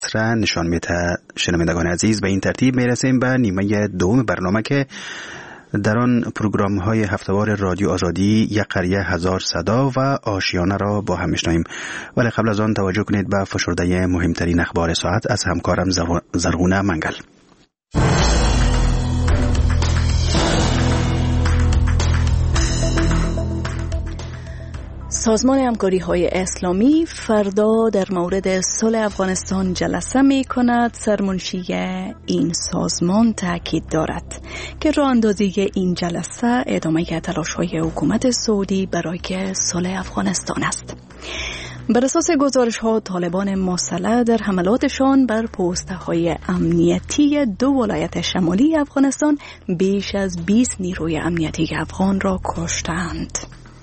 نشان میده. شنوندگان عزیز، به این ترتیب میرسیم به نیمه دوم برنامه که در آن پروگرام های هفتهوار رادیو آزادی یک قریه هزار صدا و آشیانه را با هم میشنویم. ولی قبل از آن توجه کنید به فشرده مهمترین اخبار ساعت از همکارم زرغونه منگل. سازمان همکاری‌های اسلامی فردا در مورد صلح افغانستان جلسه می‌کند. سرمنشی این سازمان تاکید دارد که راه اندازی این جلسه ادامه تلاش‌های حکومت سعودی برای صلح افغانستان است. بر اساس گزارش‌ها، طالبان مسلح در حملاتشان بر پست‌های امنیتی دو ولایت شمالی افغانستان بیش از 20 نیروی امنیتی افغان را کشتند.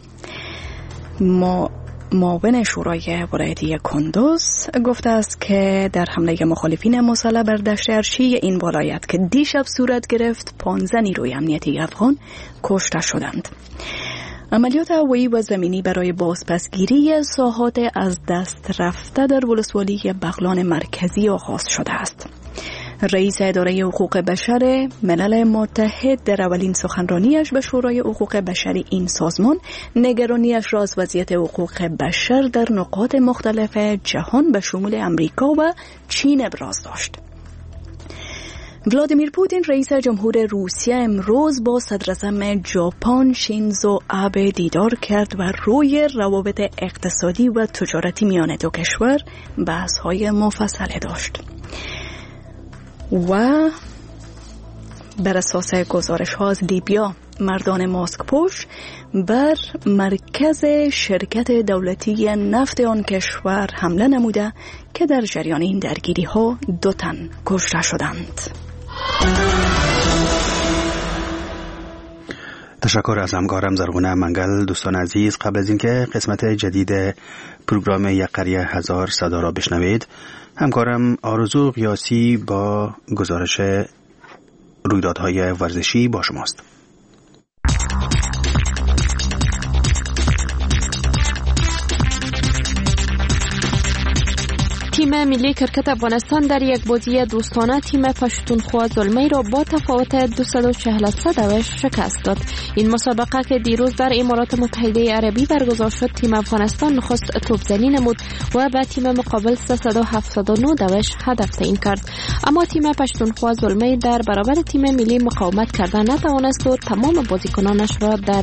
معاون شورای ولایتی کندوز گفته است که در حمله مخالفین مسلح بر دشت ارشی این ولایت که دیشب صورت گرفت 15 نیروی امنیتی افغان کشته شدند. عملیات هوایی و زمینی برای بازپسگیری ساحات از دست رفته در ولسوالی بغلان مرکزی آغاز شده است. رئیس اداره حقوق بشر ملل متحد در اولین سخنرانیش به شورای حقوق بشر این سازمان نگرانیش را از وضعیت حقوق بشر در نقاط مختلف جهان به شمول امریکا و چین ابراز داشت. ولادیمیر پوتین رئیس جمهور روسیه امروز با صدر اعظم ژاپن شینزو آبه دیدار کرد و روی روابط اقتصادی و تجارتی میان دو کشور بحث‌های مفصل داشت. و بر اساس گزارش ها از لیبیا، مردان ماسک پوش بر مرکز شرکت دولتی نفت آن کشور حمله نموده که در جریان این درگیری ها 2 تن کشته شدند. تشکر از همکارم زرغونه منگل. دوستان عزیز، قبل از اینکه قسمت جدید پروگرام یک قریه هزار صدا را بشنوید، همکارم آرزو قیاسی با گزارش رویدادهای ورزشی با شماست. تیم ملی کرکت افغانستان در یک بازی دوستانه تیم پشتونخوا زلمی را با تفاوت 243 شکست داد. این مسابقه که دیروز در امارات متحده عربی برگزار شد، تیم افغانستان نخست توپزنی نمود و به تیم مقابل 379 هدف تعیین کرد. اما تیم پشتونخوا زلمی در برابر تیم ملی مقاومت کردن نتوانست و تمام بازیکنانش را در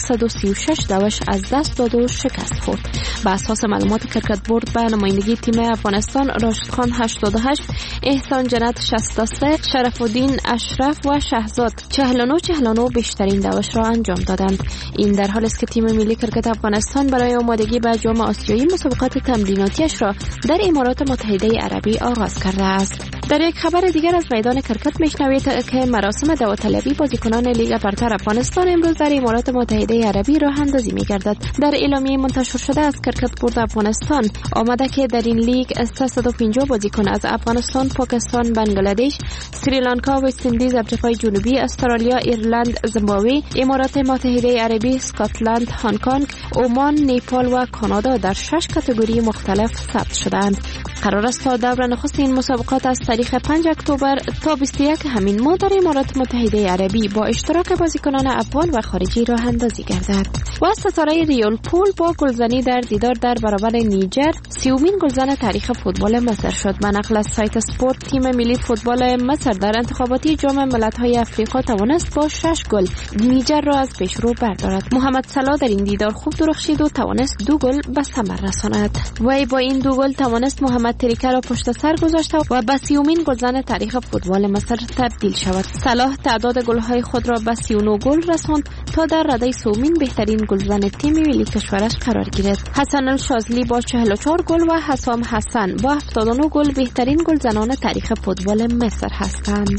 136 از دست داد و شکست خورد. بر اساس معلومات کرکت بورد، به نمایندگی تیم افغانستان راشد خان 88، احسان جنت 63، شرف الدین اشرف و شهزاد 49 بیشترین دوش را انجام دادند. این در حالی است که تیم ملی کرکت افغانستان برای آمادگی به جام آسیایی مسابقات تمریناتیش را در امارات متحده عربی آغاز کرده است. در یک خبر دیگر از میدان کرکت میشنوید که مراسم دعوتطلبی بازیکنان لیگ برتر افغانستان امروز در امارات متحده عربی راه اندازی می‌گردد. در اعلامیه منتشر شده از کرکت بورد افغانستان آمده که در این لیگ 350 بازیکن از افغانستان، پاکستان، بنگلادش، سریلانکا، وست اندیز، آفریقای جنوبی، استرالیا، ایرلند، زیمبابوه، امارات متحده عربی، اسکاتلند، هنگ کنگ، عمان، نیپال و کانادا در 6 کاتگوری مختلف ثبت شدند. قرار است تا دور نخست این مسابقات از تاریخ 5 اکتبر تا 21 همین ماه در امارات متحده عربی با اشتراک بازیکنان افغان و خارجی راه اندازی گردد. و ستاره ریول پول با گلزنی در دیدار در برابر نیجر 30مین گلزن تاریخ فوتبال مصر شد. به نقل از سایت اسپورت، تیم ملی فوتبال مصر در انتخاباتی جام ملت‌های آفریقا توانست با 6 گل نیجر را از پیشرو بردارد. محمد صلاح در این دیدار خوب درخشید و توانست 2 گل به ثمر رساند. وی با این 2 گل توانست محمد تریکه را پشت سر گذاشته و به 30مین گلزن تاریخ فوتبال مصر تبدیل شود. صلاح تعداد گل‌های خود را به 39 گل رساند تا در رده 30مین بهترین گلزن تیم ملی کشورش قرار گیرد. حسن الشاذلی با 44 گل و حسام حسن با 79 گل بهترین گلزنان تاریخ فوتبال مصر هستند.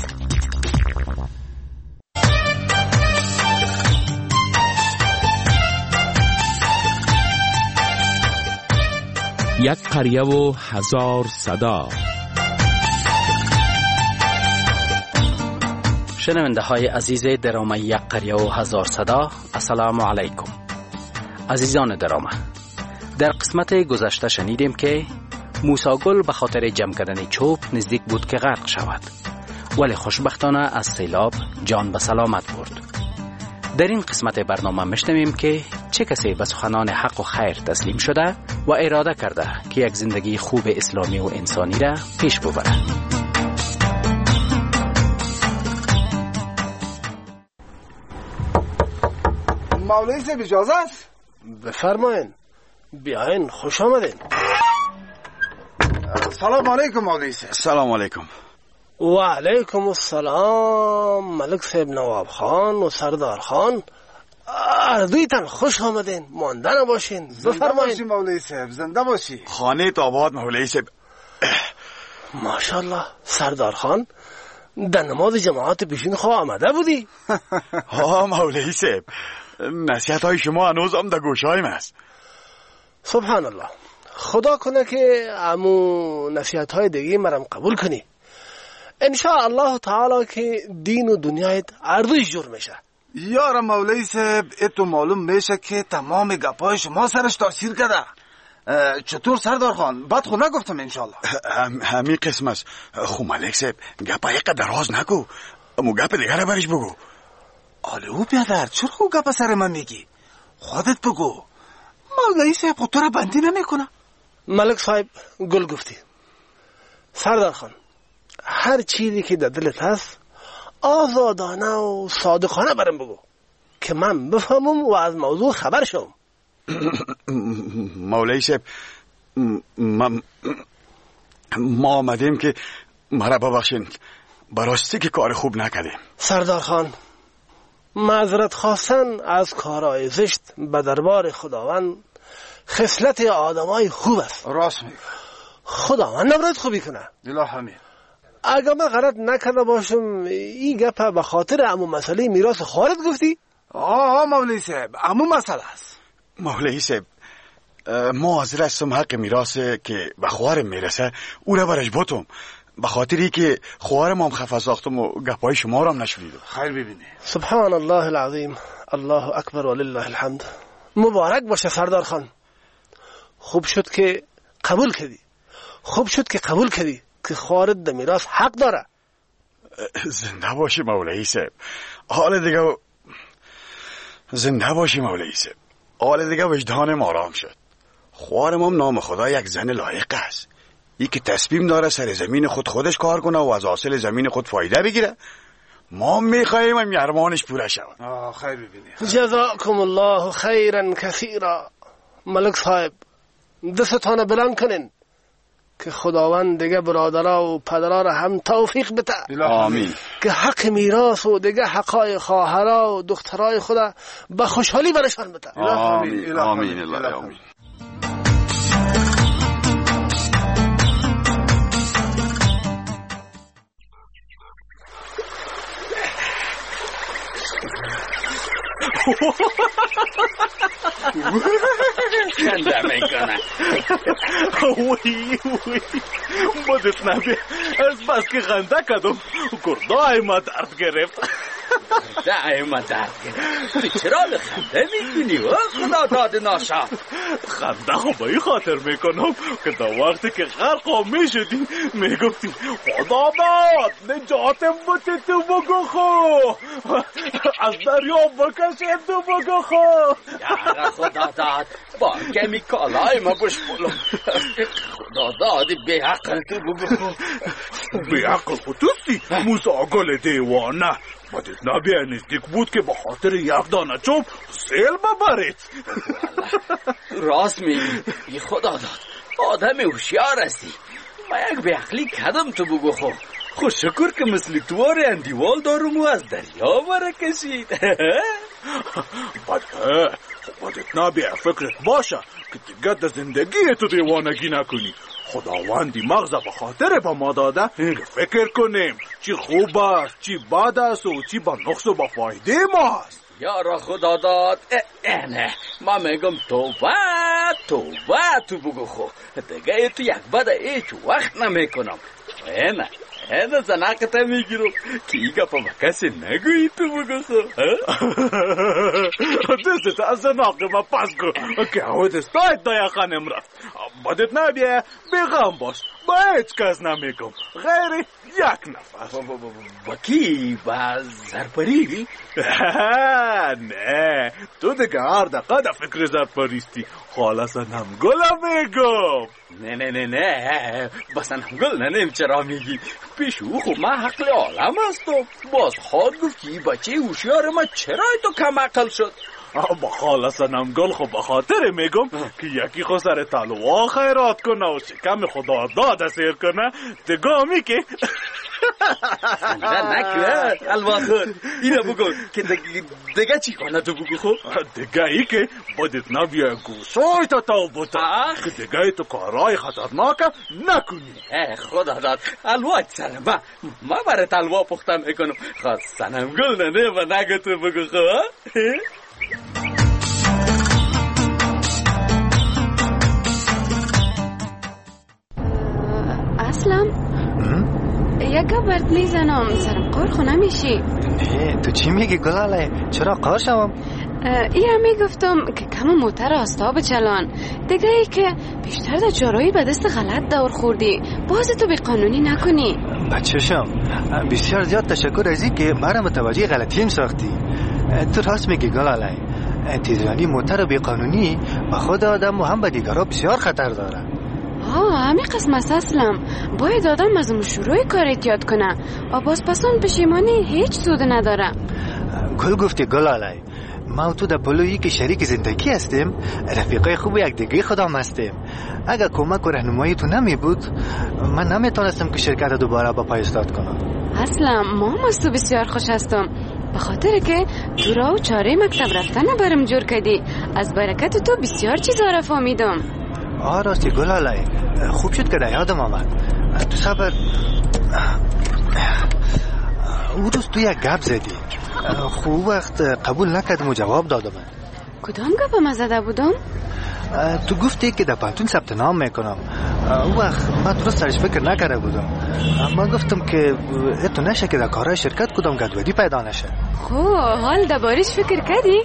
یک قریه و هزار صدا. شنونده های عزیز درام یک قریه و هزار صدا، السلام علیکم. عزیزان درام، در قسمت گذشته شنیدیم که موسی گل به خاطر جمع کردن چوب نزدیک بود که غرق شود، ولی خوشبختانه از سیلاب جان به سلامت برد. در این قسمت برنامه میشنویم که چه کسی به سخنان حق و خیر تسلیم شده و اراده کرده که یک زندگی خوب اسلامی و انسانی را پیش ببره. مولوی صاحب اجازه است؟ بفرمایین، بیاین، خوش آمدین. سلام علیکم مولوی صاحب. سلام علیکم. و علیکم السلام ملک صاحب نواب خان و سردار خان، اردویتان خوش آمدین، مانده نباشین. زنده باشی مولوی صاحب، زنده باشی. خانه آباد مولوی صاحب. ماشاءالله سردار خان، در نماز جماعت پیشین خواه آمده بودی؟ ها مولوی صاحب، نصیحت های شما هنوز هم در گوشایم است. سبحان الله، خدا کنه که امو نصیحت های دیگه مرم قبول کنی. انشاء الله تعالی که دین و دنیایت اردویش جور میشه. یارا مولوی صاحب، اتو معلوم میشه که تمام گپای شما سرش تاثیر کرده. چطور سردار خان؟ بد خود نگفتم انشالله. همین قسم است. خو ملک صاحب، گپا یک دراز نگو، امو گپ دیگر رو برش بگو. آلی او بیادر، چرا خو گپ سر من میگی؟ خودت بگو. مولوی صاحب خود تو را بندی نمیکنه. ملک صاحب گل گفتی. سردار خان، هر چیزی که در دلت هست آزادانه و صادقانه برم بگو که من بفهمم و از موضوع خبر شم. مولوی صاحب، ما آمدیم که مرا ببخشین، براستی که کار خوب نکردیم. سردار خان، معذرت خواستن از کارهای زشت به دربار خداوند خصلت آدمای خوب است. راست میگه. خداوند نباید خوبی کنه. الله همین. اگر من غلط نکرده باشم این گپ به خاطر امو مسئله میراث خواهرت گفتی؟ مولوی صاحب، امو مسئله است. مولوی صاحب، ما حاضر هستم حق میراث که به خواهرم میرسه او را برش بوتم، به خاطری که خواهرم هم خفه ساختم و گپای شما را هم نشنیدم. خیر ببینی. سبحان الله العظیم، الله اکبر ولله الحمد. مبارک باشه سردار خان. خوب شد که قبول کردی که خواهرت در میراث حق داره. زنده باشی مولوی صاحب. حال دیگه زنده باشی مولوی صاحب. حال دیگه وجدانم آرام شد. خواهرم هم نام خدا یک زن لایق است. ای که تصمیم داره سر زمین خودش کار کنه و از حاصل زمین خود فایده بگیره. ما میخواییم هم ارمانش پوره شود. خیر ببینی. جزاکم الله خیرا کثیرا. ملک صاحب، دستتان بلند کنین که خداوند دیگه برادرها و پدرها را هم توفیق بده. آمین. که حق میراث و دیگه حقای خواهرها و دخترای خدا به خوشحالی برشان بده. آمین آمین الله آمین. خنده میکنه. وی بدت نبی از بس که خنده کدم گردای ما درد گرفت. گردای ما درد گرفت. تو چرا به خنده میکنی و خدا داد ناشا؟ خنده خب به این خاطر میکنم که در وقتی که غرق میشدیم میگفتیم خدا داد نجاتم بوده تو بگو خو از دریا بکشه تو بگو خو. یارا خدا داد با کمی کالای ما بشمولم. خدا داد بی عقل تو بگو خو. بی عقل خودتی موسی گل دیوانه. بدت نبیه نزدیک بود که به خاطر یک دانه چوب سیل ببرید. راست میگی خدا داد، آدم هوشیار هستی. ما یک بی عقلی کردم تو بگو خو. خوش شکر که مثل توار اندیوال دارم و از دریا برا کشید. بدت نبیه فکرت باشه که دیگه در زندگی تو دیوانگی نکنی. خداوندی مغز به خاطر با ما داده که فکر کنیم چی خوب است چی بد است و چی با نقص و با فایده ماست. یارا خدا داد. نه ما میگم توبه تو بگو خو. دیگه تو یک بد هیچ وقت نمیکنم. نه هذا زناقته میگیرم که این گپا با کسی نگویی تو بگو دستت از زناقه ما پس کن که دستایت دایا خانم رفت بدت نبیه بیغم باش با هیچ کس نمیگم غیر یک نفر با کی؟ با زرپری؟ نه تو دیگه هر دقیقه در فکر زرپریستی خاله سنمگل میگم نه با سنمگل ننیم چرا میگی پیشو خب من حقل عالم هستم باز خود گفتی بچه هوشیار ما چرا تو کم عقل شد با خاله سنمگل خب بخاطر میگم که یکی خود سر تلوه خیرات کنه و شکم خدا داد سیر کنه دگامی که نکنه الوا خود اینو بگو که دیگه چی کنه تو بگو خود دیگه ای که بدت نبیه گوشای تا بوتا که دیگه ای تو کارهای خطرناک نکنی خدا داد الوا سر ما برای تلوا پختم میکنم خواست سنمگل نه و نگه تو بگو خود اسلم یک برد میزنم سرم قار خونه میشی تو چی میگی گلاله؟ چرا قار شوم؟ این میگفتم که کم موتر آستا بچلان دیگه ای که بیشتر در جارایی به دست غلط دور خوردی باز تو بی قانونی نکنی بچه‌شم بسیار زیاد تشکر ازی که مرا متوجه غلطیم ساختی تو راست میگی گلاله تیزرانی موتر بی قانونی به خود آدم و هم به دیگرها بسیار خطر داره همین قسم است اسلم باید آدم از شروع کار احتیاط کنه و باز پسان پشیمانی هیچ سود نداره گل گفتی گلاله ما و تو در پلویی که شریک زندگی هستیم رفیقای خوب یک دیگه خودم هستیم اگر کمک و راهنمایی تو نمی بود من نمیتونستم که شرکت دوباره با پای استاد کنم اسلم ما از تو بسیار خوش هستم به خاطر که تو را و چاره مکتب رفتن برم جور کردی از برکت تو بسیار چیزا را فهمیدم راستی گلاله خوب شد که در یادم آمد تو صبر او روز تو یک گپ زدی خوب وقت قبول نکردم و جواب دادم کدام گپ ما زده بودم؟ تو گفتی که در پانتون ثبت نام میکنم او وقت من درست سرش فکر نکرده بودم من گفتم که تو نشه که در کارهای شرکت کدام گدودی پیدا نشه حال در بارش فکر کردی؟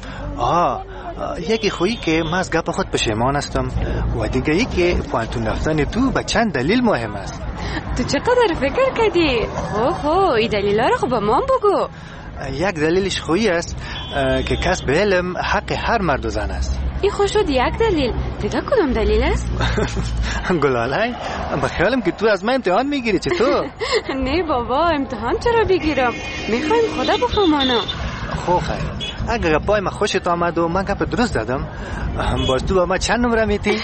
یکی خویی که من از گپ خود پشیمان هستم و دیگه ای که پانتون رفتن تو به چند دلیل مهم است تو چقدر فکر کردی؟ این دلیل را خب به من بگو یک دلیلش خویی است که کسب علم حق هر مرد و زن است این خوش شد یک دلیل دیگه کدام دلیل است؟ گلاله بخیالم که تو از من امتحان میگیری چطور؟ نه بابا امتحان چرا بگیرم میخوایم خدا بفهمانم خیر اگر پای ما خوشت آمد و من گپ درست دادم باز تو با ما چند نمره میتی؟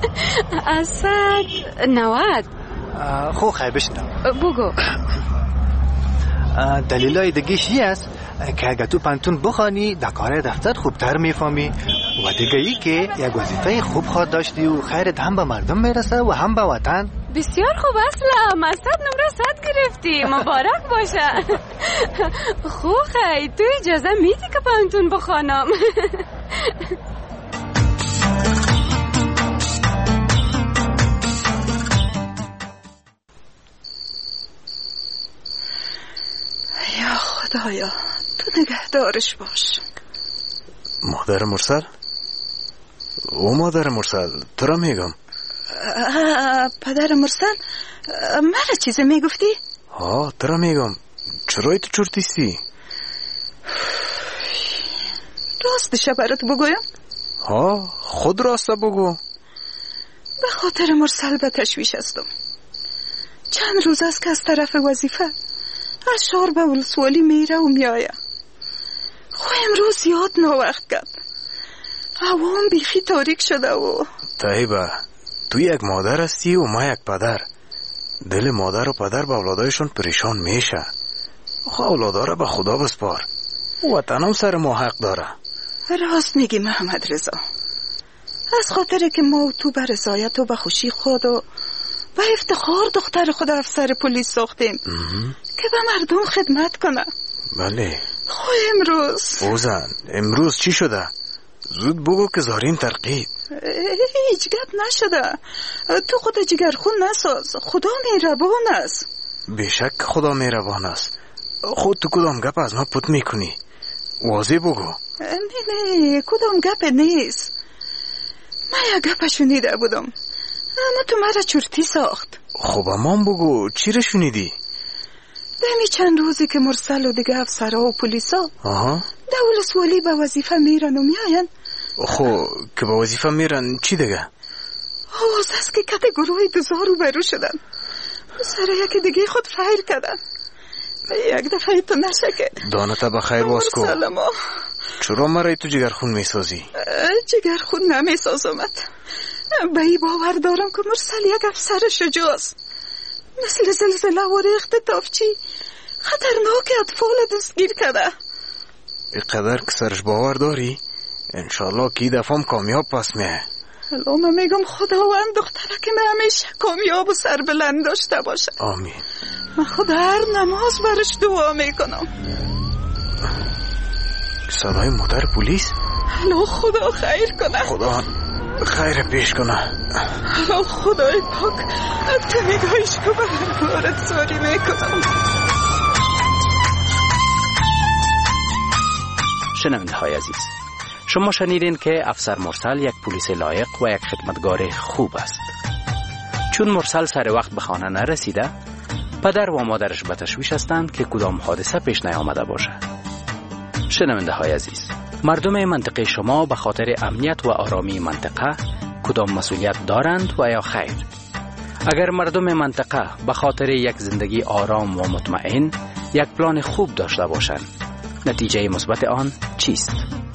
90 خیر بشنم بگو دلیلای دیگه است که اگر تو پانتون بخوانی در کار دفتر خوبتر میفهمی و دیگه ای که یک وظیفه خوب خواهد داشتی و خیرت هم به مردم میرسه و هم به وطن بسیار خوب اسلام از 100 نمره 100 گرفتی مبارک باشه خیلی تو اجازه میدی که پانتون بخوانم یا خدایا تو نگهدارش باش مادر مرسل او مادر مرسل تو را میگم پدر مرسل مرا چیزی میگفتی؟ تو را میگم چرای تو چرتیستی؟ راستشه برات بگویم؟ خود راسته بگو به خاطر مرسل به تشویش هستم چند روز است که از طرف وظیفه از شهر به ولسوالی میره و میایه امروز یاد نوقت کرد هوام بیخی تاریک شده و طیبه تو یک مادر هستی و ما یک پدر دل مادر و پدر به اولادایشون پریشان میشه اولادا را به خدا بسپار وطن هم سر ما حق داره راست میگی محمد رضا از خاطر که ما و تو به رضایت و به خوشی خود و به افتخار دختر خود افسر پلیس ساختیم که به مردم خدمت کنه بله امروز اوزن امروز چی شده؟ زود بگو که زارین ترقید هیچ گپ نشده تو خود جگرخون نساز خدا مهربان است بیشک خدا مهربان است. خود تو کدام گپ از ما پوت میکنی؟ واضح بگو. نه کدام گپ نیست. من یک گپ شنیده بودم اما تو مرا چرتی ساخت. خب امان بگو چی را شنیدی؟ دمی چند روزی که مرسل و دیگه افسرها و پلیسا دولسوالی به وظیفه میرن و میاین. خب که به وظیفه میرن چی دیگه؟ آواز است که کت گروه دوزار رو برو شدن، سر یکی دیگه خود فایر کردن. یک دفعه تو نشکه دانتا بخیر باز کو. سلام. چرا مرای تو جگرخون میسازی؟ جگرخون نمیسازمت. به ای باور دارم که مرسل یک افسر شجاع است، مثل زلزله و ریخت تافچی خطرناک اطفال دستگیر کرده. اینقدر که سرش باور داری؟ انشالله که این دفعه هم کامیاب پس میه. الان من میگم خداوند دختره که من همیشه کامیاب و سربلند داشته باشه. آمین. من خدا هر نماز برش دعا میکنم. صدای مادر پلیس؟ الان خدا خیر کنه. خدا خیر پیش کنه. الان خدای پاک تو نگاهش که برم بارد سواری میکنم. شنونده های عزیز، شما شنیدین که افسر مرسل یک پلیس لایق و یک خدمتگار خوب است. چون مرسل سر وقت به خانه نرسیده، پدر و مادرش به تشویش هستند که کدام حادثه پیش نیامده باشه. شنونده های عزیز، مردم منطقه شما به خاطر امنیت و آرامی منطقه کدام مسئولیت دارند و یا خیر؟ اگر مردم منطقه به خاطر یک زندگی آرام و مطمئن یک پلان خوب داشته باشند، نتیجه مثبت آن چیست؟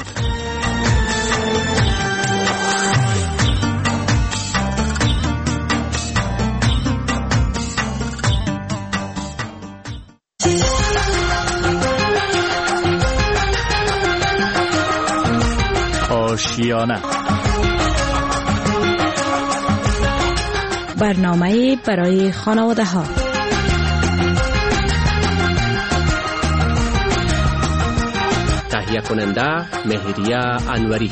آشیانه، برنامه برای خانواده ها. تهیه کننده مهریه انوری.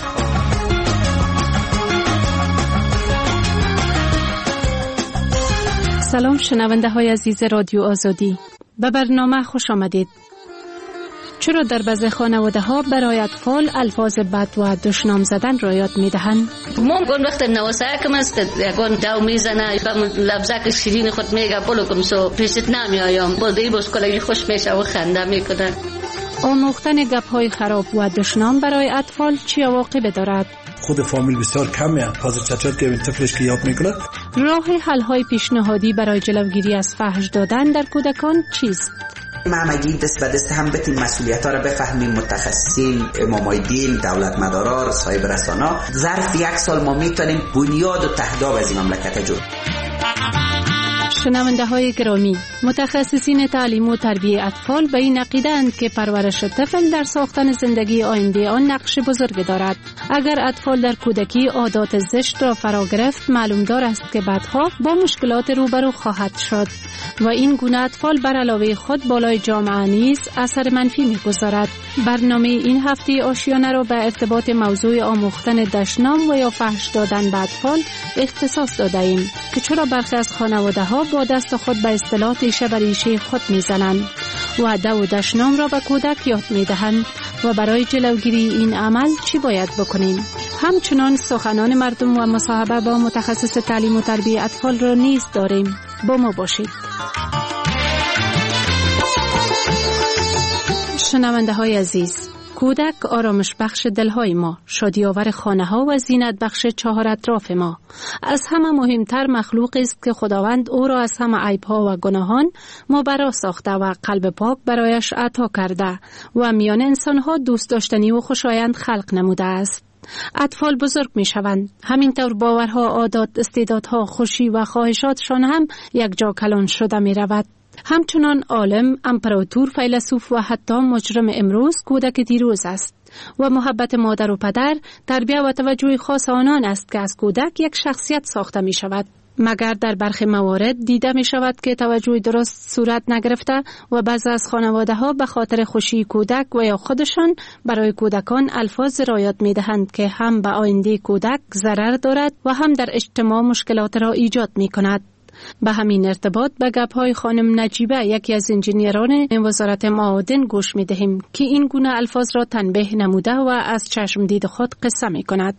سلام شنونده های عزیز رادیو آزادی، به برنامه خوش آمدید. چرا در بعضی خانواده ها برای اطفال الفاظ بد و دشنام زدن را یاد می دهند؟ ممکن وقت نوسعه کم است یکون داو میزنه و لبزه که شیرین خود میگه بلو کم سو پیشت نمی آیم بودی باز کلگی خوش میشه و خنده میکنه. آموختن گپ های خراب و دشنام برای اطفال چی عواقب دارد؟ خود فامیل بسیار کمیه، حاضر چطور که طفلش که یاد میکنه. راه حل های پیشنهادی برای جلوگیری از فحش دادن در کودکان چیست؟ ما مگی دست به دست هم بتیم مسئولیت ها را بفهمیم. متخصصین، امامای دین، دولت مدارا، صاحب رسانا، ظرف یک سال ما میتونیم بنیاد و تهداب از این مملکت جور. شنونده های گرامی، متخصصین تعلیم و تربیت اطفال به این عقیده‌اند که پرورش طفل در ساختن زندگی آینده آن نقش بزرگ دارد. اگر اطفال در کودکی عادات زشت را فرا گرفت، معلوم دار است که بعدها با مشکلات روبرو خواهد شد و این گونه اطفال بر علاوه خود بالای جامعه نیز اثر منفی می‌گذارد. برنامه این هفته آشیانه را به ارتباط موضوع آموختن دشنام و یا فحش دادن به اطفال اختصاص داده ایم که چرا برخی از خانواده‌ها با دست خود به اصطلاح ریشه بر ریشه خود میزنند و دو دشنام را به کودک یاد میدهند و برای جلوگیری این عمل چی باید بکنیم؟ همچنان سخنان مردم و مصاحبه با متخصص تعلیم و تربیت اطفال را نیز داریم. با ما باشید. شنونده های عزیز، کودک آرامش بخش دلهای ما، شادی آور خانه ها و زینت بخش چهار اطراف ما. از همه مهمتر مخلوق است که خداوند او را از همه عیب ها و گناهان مبرا ساخته و قلب پاک برایش عطا کرده و میان انسان ها دوست داشتنی و خوشایند خلق نموده است. اطفال بزرگ می شوند، همینطور باورها، عادات، استعدادها، خوشی و خواهشاتشان هم یک جا کلان شده می رود. همچنان عالم، امپراتور، فیلسوف و حتی مجرم امروز کودک دیروز است و محبت مادر و پدر، تربیت و توجه خاص آنان است که از کودک یک شخصیت ساخته می شود. مگر در برخی موارد دیده می شود که توجه درست صورت نگرفته و بعضی از خانواده ها به خاطر خوشی کودک و یا خودشان برای کودکان الفاظ رایاد می دهند که هم به آینده کودک ضرر دارد و هم در اجتماع مشکلات را ایجاد می کند. به همین ارتباط به گپ‌های خانم نجیبه یکی از انجینیران وزارت معادن گوش می‌دهیم که این گونه الفاظ را تنبیه نموده و از چشم دید خود قصه می‌کند.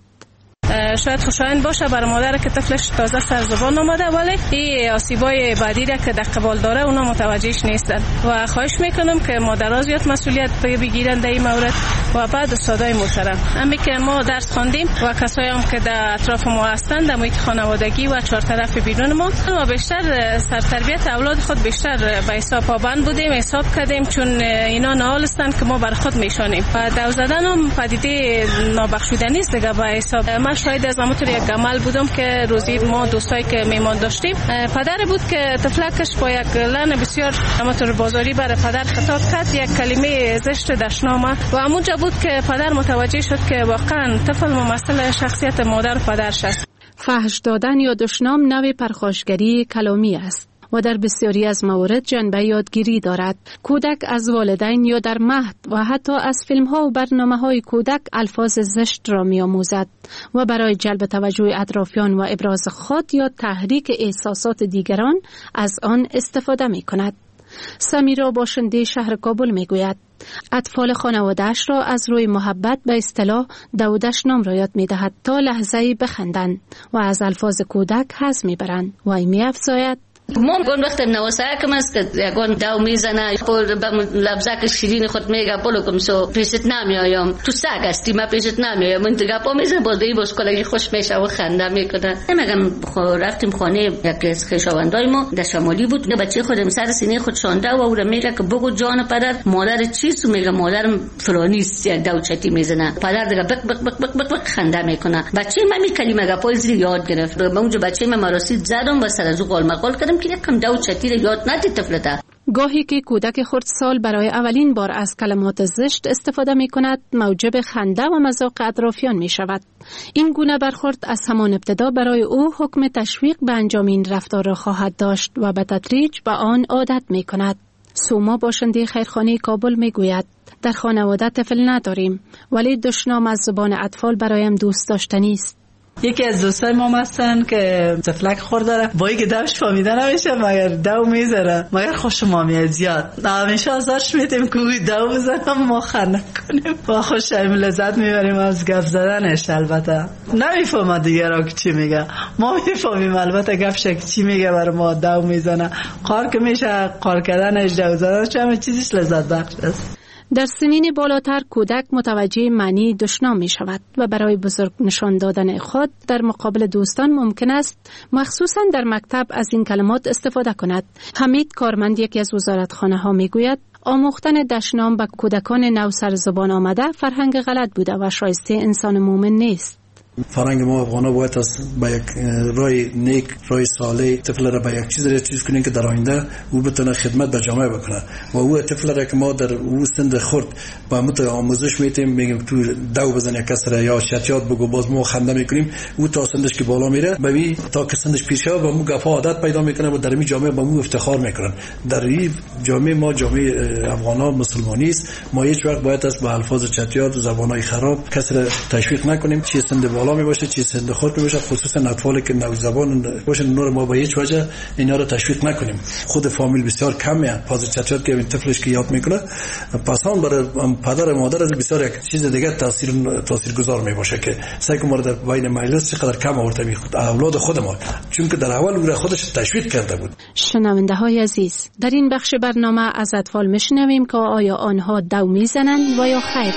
شاید خوشایند باشه برای مادر که طفلش تازه سرزبان آمده، ولی این آسیبای بعدی را که در قبال داره اونا متوجهش نیستن و خواهش میکنم که مادرها زیاد مسئولیت بگیرن در این مورد و بعد استادای محترم همین که ما درس خواندیم و کسایی هم که در اطراف ما هستند در محیط خانوادگی و چهار طرف بیرون ما و بیشتر سرتربیت اولاد خود بیشتر به حساب پابند بودیم، حساب کردیم، چون اینا نهال هستند که ما بر خود میشانیم و دو زدن هم پدیده نابخشودنی است دیگه. به حساب من شاید از همونطور یک عمل بودم که روزی ما دوستایی که میمان داشتیم، پدر بود که طفلکش با یک لعن بسیار همونطور بازاری برای پدر خطاب کرد، یک کلمه زشت دشنامه و همونجا بود که پدر متوجه شد که واقعا طفل ممثل شخصیت مادر و پدرش است. فحش دادن یا دشنام نوع پرخاشگری کلامی است و در بسیاری از موارد جنبه یادگیری دارد. کودک از والدین یا در مهد و حتی از فیلم‌ها و برنامه‌های کودک الفاظ زشت را می‌آموزد و برای جلب توجه اطرافیان و ابراز خود یا تحریک احساسات دیگران از آن استفاده می‌کند. سمیرا باشنده شهر کابل می‌گوید اطفال خانواده‌اش را از روی محبت به اصطلاح دودش نام را یاد می‌دهد تا لحظه‌ای بخندند و از الفاظ کودک حظ می‌برند و می‌افزاید ما گون وقت نواسه کم است که یگون داو میزنه پر به لبزک شیرین خود میگه بلوکم سو پیشت نمیایم تو سگ استی ما پیشت نمیایم من دیگه پا میزنه بازی باز کلاگی خوش میشه و خنده میکنه. میگم رفتیم خانه یکی از خویشاوندای ما در شمالی بود، نه بچه خودم سر سینه خود شانده و او میگه که بگو جان پدر مادر چیست، میگه مادرم فلانیست، یک داوچتی میزنه. پدر دیگه بق بق بق بق بق خنده میکنه. بچه من می کلمه گپای یاد گرفت. به اونجا بچه من مراسید زدم و سر از قال مقال کردم که یکم داوچتی رو یاد ندی طفلته. گاهی که کودک خردسال برای اولین بار از کلمات زشت استفاده می کند موجب خنده و مذاق اطرافیان می شود. این گونه برخورد از همان ابتدا برای او حکم تشویق به انجام این رفتار را خواهد داشت و به تدریج به آن عادت می کند. سوما باشنده خیرخانه کابل می گوید در خانواده طفل نداریم ولی دشنام از زبان اطفال برایم دوست داشتنی است. یکی از دوستای ما هستن که طفلک خورد داره با اینکه دوش فهمیده نمیشه مگر دو میذاره مگر خوش ما میاد زیاد همیشه ازش میتیم که دو بزنم ما خنده کنیم و خوشم لذت میبریم از گپ زدنش. البته نمیفهمه دیگه را که چی میگه، ما میفهمیم البته گپش که چی میگه برای ما دو میزنه. قار که میشه قار کردنش دو زدنش همه چیزش لذت بخش است. در سنین بالاتر کودک متوجه معنی دشنام می شود و برای بزرگ نشان دادن خود در مقابل دوستان ممکن است مخصوصا در مکتب از این کلمات استفاده کند. حمید کارمند یکی از وزارتخانه ها می گوید آموختن دشنام به کودکان نو سر زبان آمده فرهنگ غلط بوده و شایسته انسان مومن نیست. فرهنگ ما افغانا باید از با یک رای نیک، رای صالح طفل را به یک چیز کنیم که در آینده او بتونه خدمت به جامعه بکنه و او طفل را که ما در او سند خرد با مت آموزش میتیم میگیم تو دو بزن یک کسر یا شتیات بگو باز ما خنده میکنیم او تا سندش که بالا میره ببین تا که سندش پیش شه و مو گفا عادت پیدا میکنه و در این جامعه با مو افتخار میکنن. در این جامعه ما جامعه افغانا مسلمانی است، ما هیچ وقت باید از با الفاظ چتیات و زبانای خراب کسی را تشویق نکنیم. چی سند بالا می باشه چی سند خود می باشه، خصوصا اطفالی که نو زبان باشه نور ما با هیچ وجه اینا رو تشویق نکنیم. خود فامیل بسیار کمه پاز چتیات که این طفلش که یاد میکنه پس هم برای پدر و مادر از بسیار یک چیز دیگه تاثیرگذار می باشه که سعی کنیم در بین مجلس چقدر کم آورده می خود اولاد خود ما، چون که در اول او خودش تشویق کرده بود. شنونده های عزیز، در این بخش برنامه از اطفال میشنویم که آیا آنها دو میزنند و یا خیر.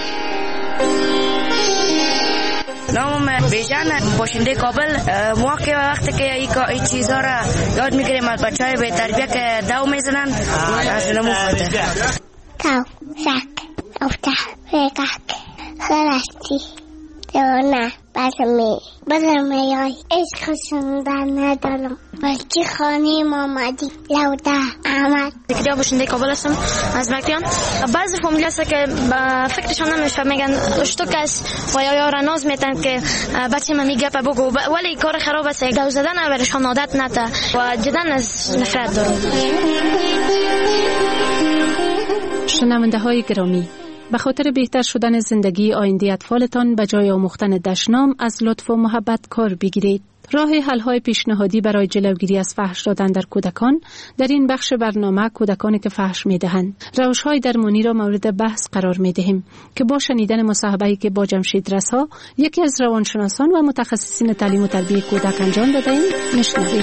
نامم بیژن، باشنده کابل. ما که وقتی که این چیزها را یاد میگیریم از بچه‌های به تربیت که دو میزنن از نمو خورده کاو شک افتح فکک خرشتی دیونه بزرمی یای عشق سندن ندارم بلکه خانه مامدی لوده احمد. دیگه باشنده کابل هستم از مکتیان. بعضی فامیلی هست که فکرشان نمیشه میگن اشتوک است و یا ناز میتن که بچه من میگه بگو ولی کار خراب است دو زدن برشان عادت نده و جدا از نفرت دارم. شنونده های گرامی، به خاطر بهتر شدن زندگی آینده اطفالتان به جای آموختن دشنام از لطف و محبت کار بگیرید. راه حل‌های پیشنهادی برای جلوگیری از فحش دادن در کودکان در این بخش برنامه کودکانی که فحش می‌دهند روش‌های درمانی را مورد بحث قرار می‌دهیم که با شنیدن مصاحبه‌ای که با جمشید رسا یکی از روانشناسان و متخصصین تعلیم و تربیت کودک انجام داده‌ایم می‌شنوید.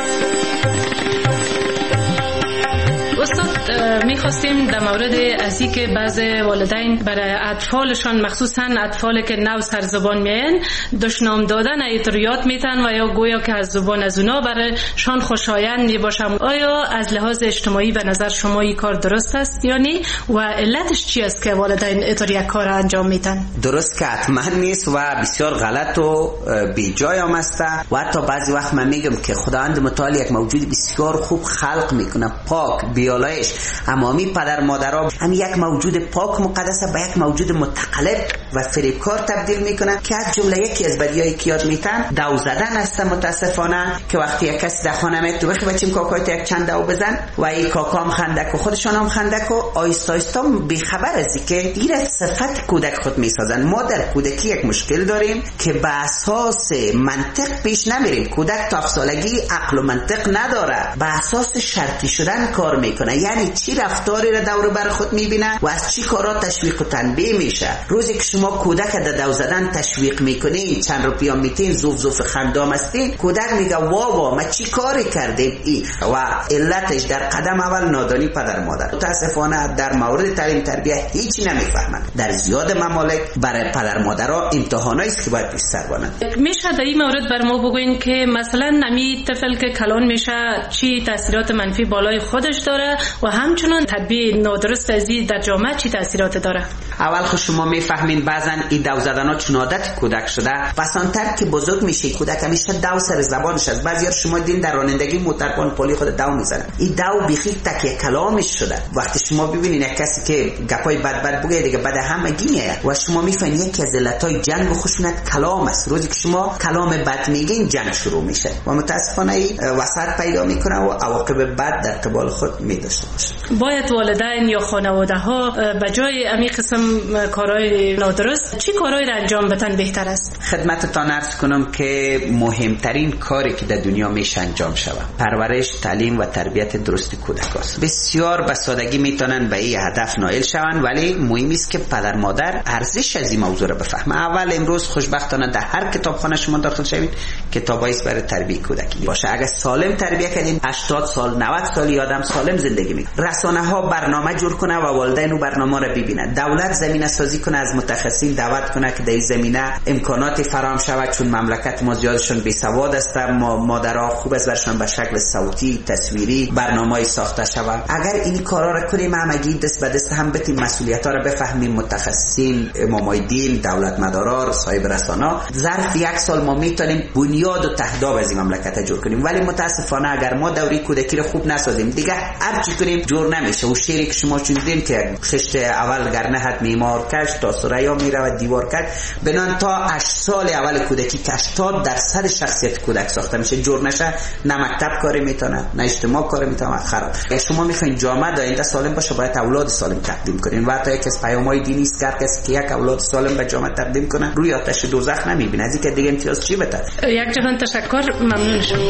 استاد میخواستیم در مورد از این که بعض والدین برای اطفالشان مخصوصا اطفالی که نو سر زبان میان دشنام دادن اطریات میتن و یا گویا که از زبان از اونا برایشان خوشایند میباشه. آیا از لحاظ اجتماعی به نظر شما این کار درست است یا نه و علتش چی است که والدین اطریات کار انجام میتن؟ درست که حتما نیست و بسیار غلط و بی جای هم است و حتی بعضی وقت من میگم که خداوند متعال یک موجود بسیار خوب خلق میکنه، پاک بیالایش امامی پدر مادرها هم یک موجود پاک مقدس به یک موجود متقلب و فریبکار تبدیل میکنه که از جمله یکی از بدیهایی که یاد میتن دو زدن است. متاسفانه که وقتی یک کسی در خانه میاد تو بخی بچیم کاکایت یک چند دو بزن و این کاکا هم خندک و خودشان هم خندک و آیستا آیستا بیخبر ازی که دیر صفت کودک خود میسازن. ما در کودکی یک مشکل داریم که به اساس منطق پیش نمیریم. کودک تا 7 سالگی عقل و منطق نداره، به اساس شرطی شدن کار میکنه، یعنی چی رفتاری را دور بر خود میبینه و از چی کارا تشویق و تنبیه میشه. روزی که شما کودک در دو زدن تشویق میکنین، چند روپیا میتین، زوف زوف خندام هستین، کودک میگه وا ما چی کاری کردیم ای و علتش در قدم اول نادانی پدر مادر. متاسفانه در مورد تعلیم تربیت هیچ نمیفهمن. در زیاد ممالک برای پدر مادرها امتحانایی است که باید پیش سر بانند. میشه در این مورد بر ما بگوین که مثلا نمی طفل که کلان میشه چی تاثیرات منفی بالای خودش داره و همچنان تربیت نادرست ازی در جامعه چی تاثیرات داره؟ اول خود شما میفهمین بعضا این دو زدن ها چون عادت کودک شده، پسانتر که بزرگ میشه کودک همیشه دو سر زبانش است. بعضی‌ها شما دین در رانندگی موتربان پلی خود دو میزنن، این دو بیخی تکیه کلامش شده. وقتی شما ببینین یک کسی که گپای بد بگه دیگه بعد همگی میاد و شما میفهمین یکی از علتای جنگ و خشونت کلام است. روزی که شما کلام بد میگین جنگ شروع میشه و متاسفانه این وسط پیدا میکنه و عواقب بد در قبال خود میداشته باشه. باید والدین یا خانواده ها به جای امی قسم کارهای نادرست چی کارهای را انجام بدن بهتر است؟ خدمتتان عرض کنم که مهمترین کاری که در دنیا میشه انجام شود پرورش، تعلیم و تربیت درست کودک است. بسیار به سادگی میتونن به این هدف نائل شوند، ولی مهم است که پدر مادر ارزش از این موضوع را بفهمه. اول امروز خوشبختانه در هر کتابخانه شما داخل شوید کتابایی است برای تربیت کودکی باشه. اگر سالم تربیت کردین 80 سال 90 سال آدم سالم زندگی میکنه. رسانه ها برنامه جور کنه و والدین اون برنامه را ببینن. دولت زمینه سازی کنه، از متخصصین دعوت کنه که در این زمینه امکانات فراهم شود، چون مملکت ما زیادشون بی سواد است. مادرها خوب است برشون به شکل صوتی تصویری برنامه‌ای ساخته شود. اگر این کارا را کنیم همگی دست به دست هم بتیم مسئولیت‌ها را بفهمیم، متخصصین، امامای دین، دولت مدارا، صاحب رسانه، ظرف یک سال ما میتونیم بنیاد و تهداب از این مملکت جور کنیم. ولی متاسفانه اگر ما دوره کودکی را خوب نسازیم دیگه هر چی کنیم جور نمیشه. و شیری که شما چون دیدین که خشت اول گرنه حد میمار کش تا سریا میره و دیوار کش، بنان تا 8 سال اول کودکی که 80% شخصیت کودک ساخته میشه. جور نشه نه مکتب کاری میتونه نه اجتماع کاری میتونه، خراب. شما میخواین جامعه آینده سالم باشه باید اولاد سالم تقدیم کنین و حتی یک از پیام‌های دینی است که کسی که یک اولاد سالم به جامعه تقدیم کنه روی آتش دوزخ نمیبینه. از اینکه دیگه امتیاز چی بده. یک جهان تشکر، ممنون شدم.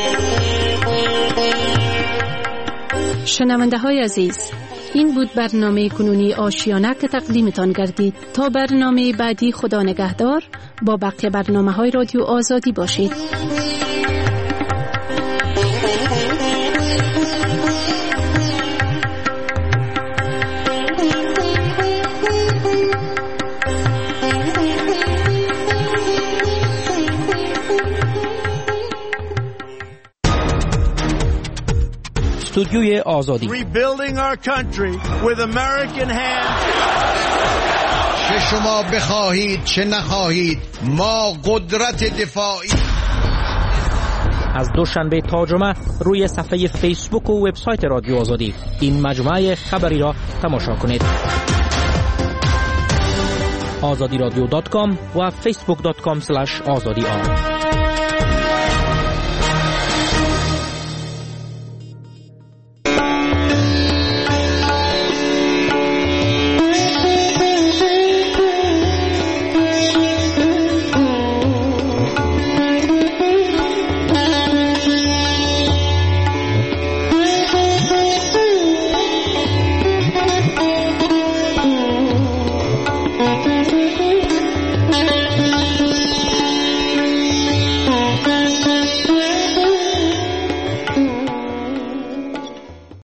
شنونده های عزیز، این بود برنامه کنونی آشیانه که تقدیمتان گردید. تا برنامه بعدی خدا نگهدار. با بقیه برنامه های رادیو آزادی باشید. استودیوی آزادی. Rebuilding our country with American hands. چه شما بخواهید چه نخواهید ما قدرت دفاعی. از دوشنبه تا جمعه روی صفحه فیسبوک و وبسایت رادیو آزادی این مجموعه خبری را تماشا کنید. azadiradyo.com و facebook.com/azadi